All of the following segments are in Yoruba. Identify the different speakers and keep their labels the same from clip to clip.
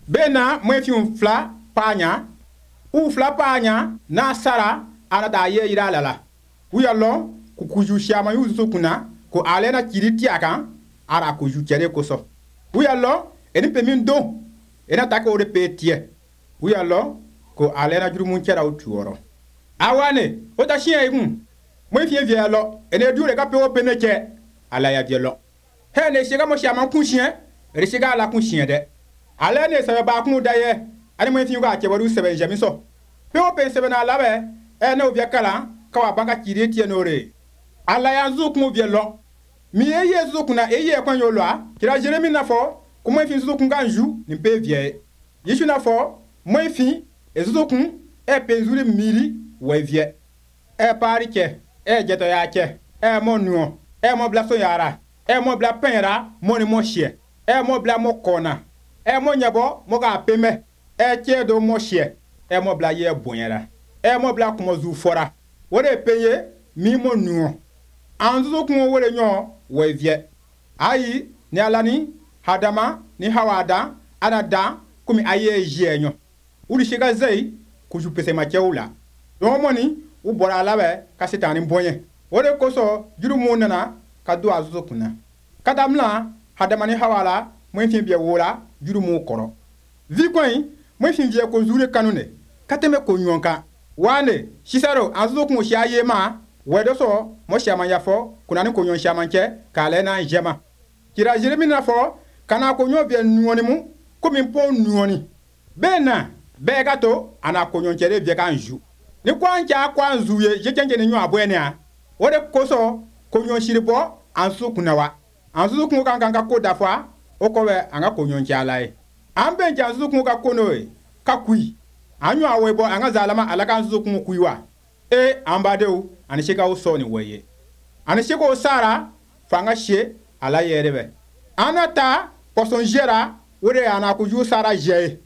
Speaker 1: Bena mwen fi un fla panya. Ou fla panya na sara ana da ye ira lala. Uyalo kukuju shama yu zukuna ko alena kiriti akan ara kuju kere koso. Uyalo eni pemin do ena taka ore petie. Uyalo ko alena juru mun kera utuoro. Awane ota shie igun. Mwen fi vielo ene dure ka pe o peneche ala ya vielo. He ne shega mo shama kunshien re shega ala kunshien de. Ale ne sebe ba kun daye ani mwen fi ga kebaru sebe jamiso. Pe o pe sebe na labe ene o kala kawa banga kiriti enore. Ala ya zukun vielo. Mi eye zukuna eye kwan yo loa kira Jeremi na fo ko mwen fi zukun ganju ni pe vie. Yishu na fo mwen fi ezukun e penzuri miri we vie. E parike e jeto ya che e mo nuo e mo bla so yara e mo bla penra mo ni mo hie e mo bla mo kona e mo nyabo mo ga peme e che do mo hie e mo bla ye bonyara e mo bla ko zu fora wore peye mi mo nuo anzu ko wore nyo we vie ayi ni alani hadama ni hawada anada kumi aye je nyo uri shiga zei kuju pese ma cheula do moni u bora labe ka setani bonye wore koso juru munana ka do azuzo kuna kadamla hadamani hawala mwen fin bia wola juru mu koro vi koin mwen fin bia ko zure kanune kateme ko nyonka wane shisaro azuzo kun shi ayema wedo so mo shama yafo kuna ni ko nyon shama nke ka le na jema kira Jeremi na fo kana ko nyon bia nuoni mu ko min pon nuoni bena be gato ana ko nyon kere bia kan ju ni kwancha kwanzuye jekenje ni nyo abwene a wode koso konyo shiribo ansu kunawa ansu kun kan ko dafa okowe anga konyo nchalae ambe nja ansu kun ka konoe ka kui anyo awebo anga zalama alaka ansu kun kuiwa ambadeu anishika usoni weye anishika usara fanga she ala yerebe anata posonjera wore ana kuju sara je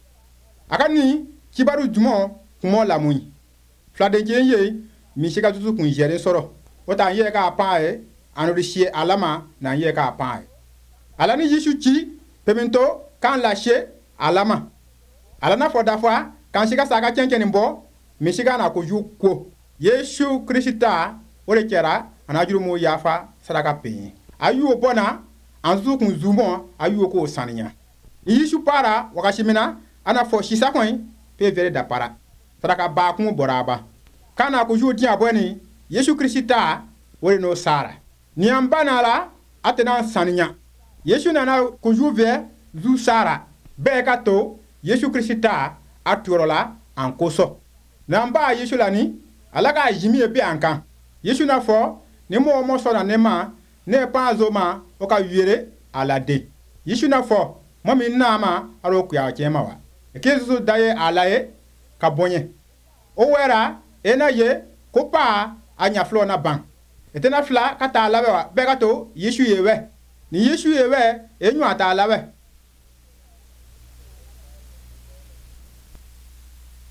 Speaker 1: akani kibaru jumo kumo lamunyi flade jenye mi shika tutu kun jere soro wota ye ka pae anurishie alama na ye ka pae alani Yesu chi pemento kan lâcher alama alana fodafwa kan shika saka kenken mbo mi shika na koju ko Yesu Krista ore kera anajuru mo yafa sadaka pe ayu bona anzu kun zumo ayu ko saninya Yesu para wakashimina ana fo shisa kwen pe vere da para sadaka ba kun boraba kana ko jodi aboni Yesu Krista wore no sara ni ambana la atena saninya Yesu nana ko juve zu sara be kato Yesu Krista atorola ankoso namba Yesu lani alaka jimi epe ankan Yesu na fo ni mo so na nema ne pa zoma o ka wiere alade Yesu na fo mo mi na ma aroku ya chema wa ekezu daye alaye ka bonye o wera ena ye kopa anya flo na ban etena fla kata lawe wa be gato Yesu yewe ni Yesu yewe enyu ata lawe